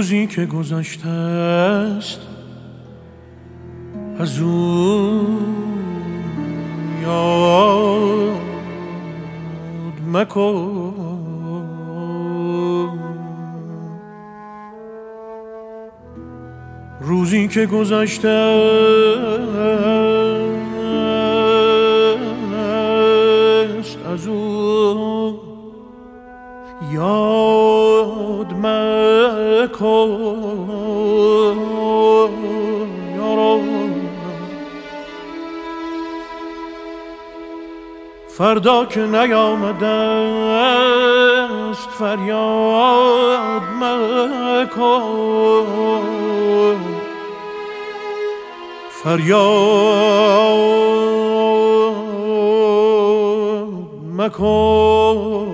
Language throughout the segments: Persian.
روزی که گذشته است از اون یاد مکن. روزی که گذشته است از اون یاد مکن. فردا که نیامده است فریاد مکن. فریاد مکن.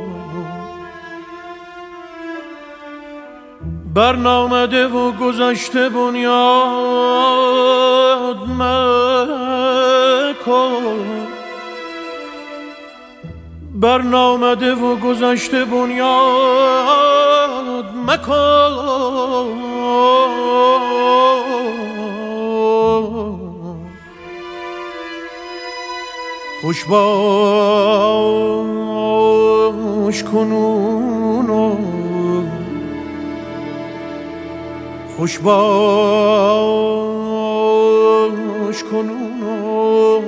برنامده و گذشته بنیاد مکن. برنامده و گذشته بنیاد مکن. خوش باش کنون، خوش باش کنون.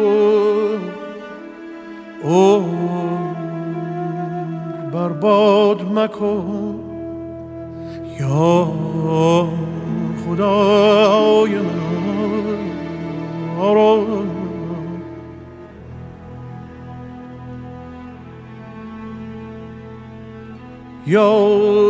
برباد مکن یا خدای من. یا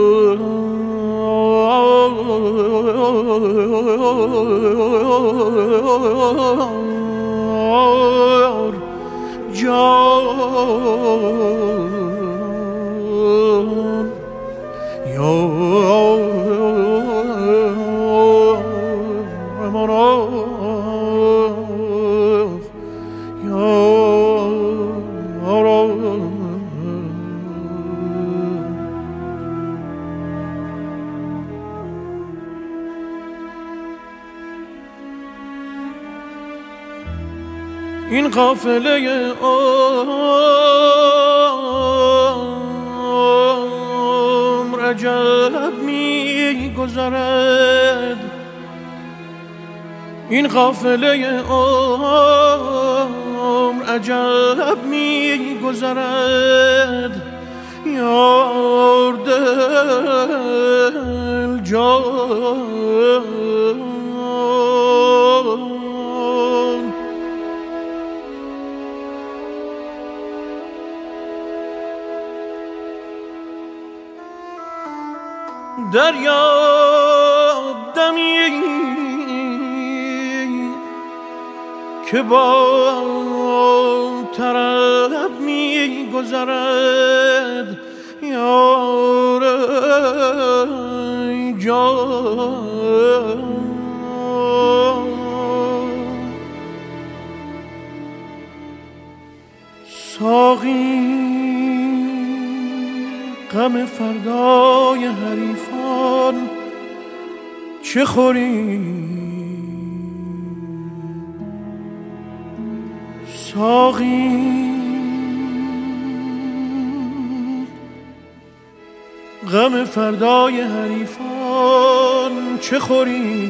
جان یا امانات یا این قافله عمر عجب می گذرد. این قافله عمر عجب می گذرد. یار دل جان دریاب دمی که با طرب می گذرد. یار جان ساقی غم فردای حریفان چه خوری؟ ساقی غم فردای حریفان چه خوری؟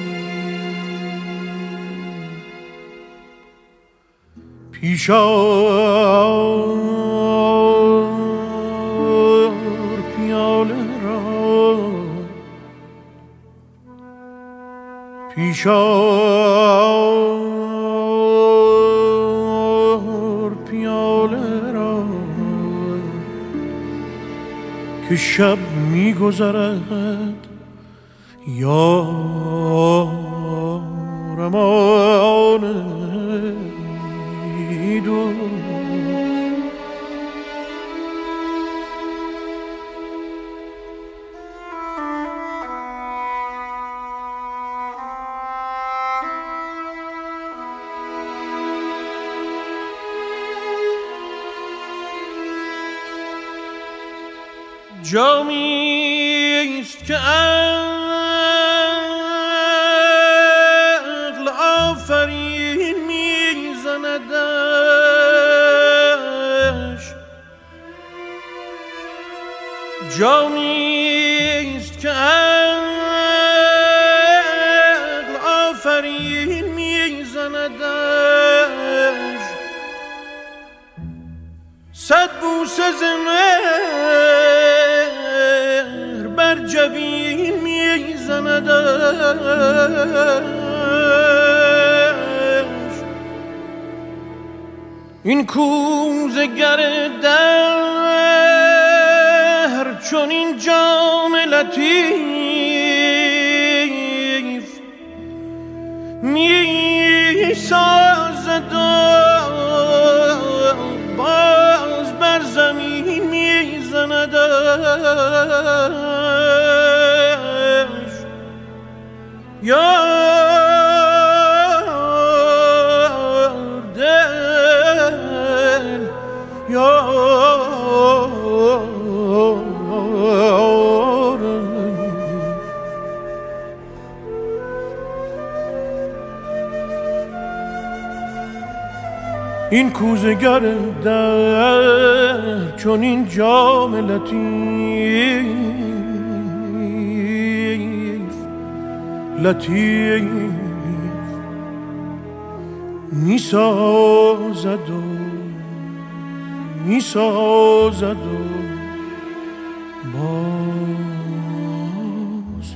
پیشا پیشار پیاله را که شب می گذرد. یار امان دوست جامی است که عقل آفرین میزندش، جانی است که عقل آفرین میزندش، صد بوسه ز مهر بر جبین میزندش. این کوزه گر دهر چون این جام لطیف می سازد باز بر زمین میزندش. یار دل یار این کوزه گر در چون این جام لطیف می سازد و باز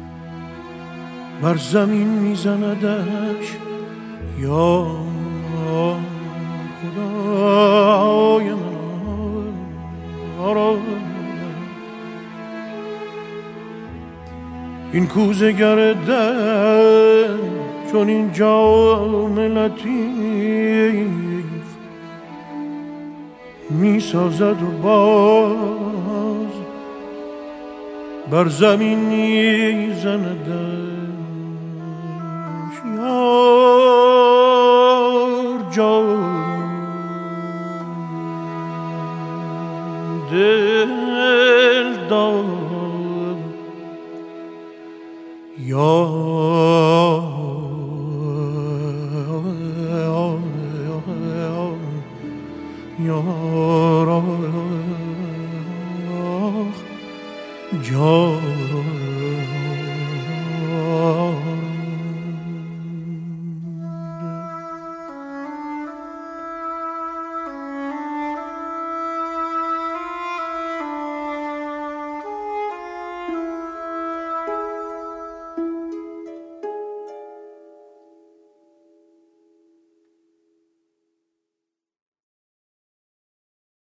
بر زمین میزندش. یا خدای من این کوزه گر در چون این جام لطیف می سازد و باز بر زمین می زندش. یار جان دل دار یار